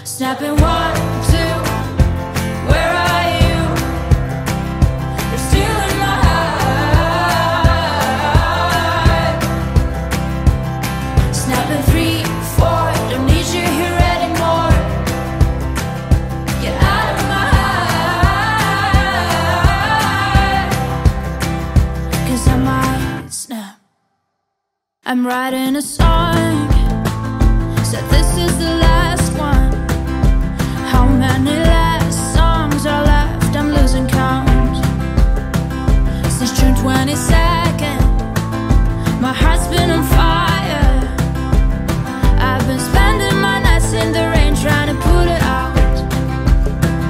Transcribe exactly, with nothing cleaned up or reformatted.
Snapping one, two, where are you? You're stealing my heart. Snapping three, four, don't need you here anymore. Get out of my heart, 'cause I might snap. I'm writing a song, said this is the last one. How many lives